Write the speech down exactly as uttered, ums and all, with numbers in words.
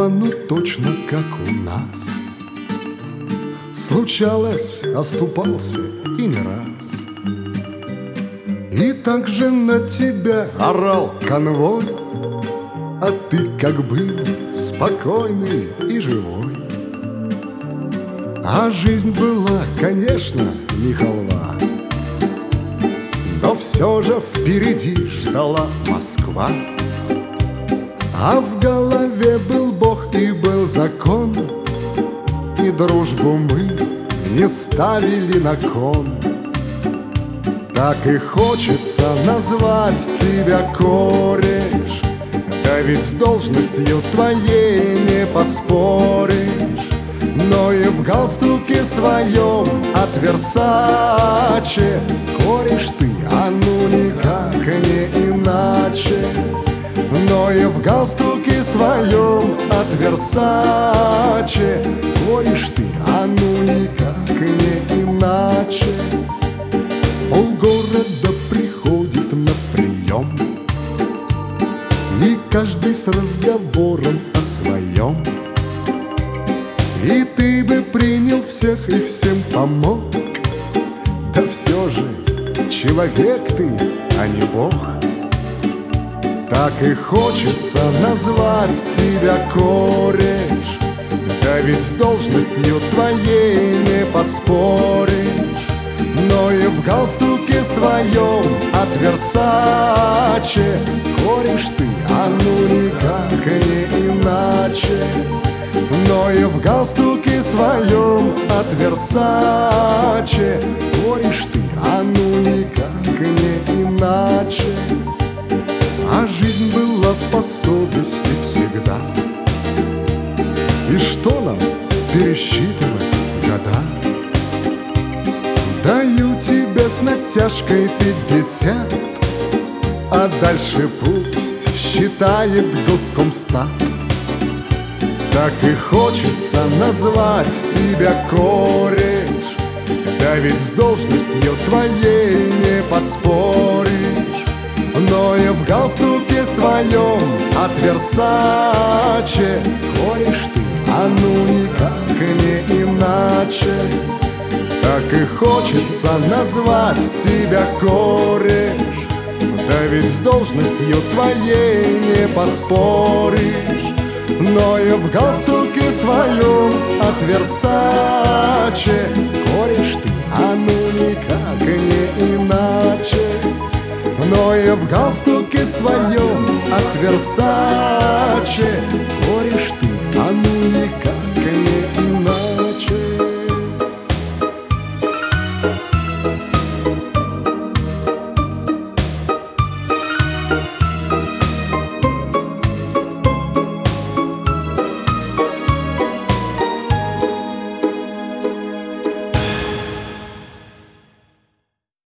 было, ну точно как у нас. Случалось, оступался и не раз. И также на тебя орал конвой, а ты как был спокойный и живой. А жизнь была, конечно, не халва, но все же впереди ждала Москва. А в голове был Бог и был закон, и дружбу мы не ставили на кон. Так и хочется назвать тебя кореш, да ведь с должностью твоей не поспоришь. Но и в галстуке своем от Версаче кореш ты, а ну никак не иначе. Но и в галстуке своем от Версаче кореш ты, а ну никак не иначе. Полгорода приходит на прием, и каждый с разговором о своем. И ты бы принял всех и всем помог, да все же человек ты, а не Бог. Так и хочется назвать тебя кореш, да ведь с должностью твоей не поспоришь. Но и в галстуке своем от Версаче кореш ты, а ну никак не иначе. Но и в галстуке своем от Версаче кореш ты, а ну никак не иначе. А жизнь была по совести всегда, и что нам пересчитывать года? Даю тебе с натяжкой пятьдесят, а дальше пусть считает Госкомстат. Так и хочется назвать тебя кореш, да ведь с должностью твоей не поспоришь. Но и в галстуке своем от Версаче кореш ты, а ну никак не иначе. Так и хочется назвать тебя кореш, да ведь с должностью твоей не поспоришь. Но и в галстуке своем от Версаче кореш ты, а ну никак не иначе. Но и в галстуке своем от Версаче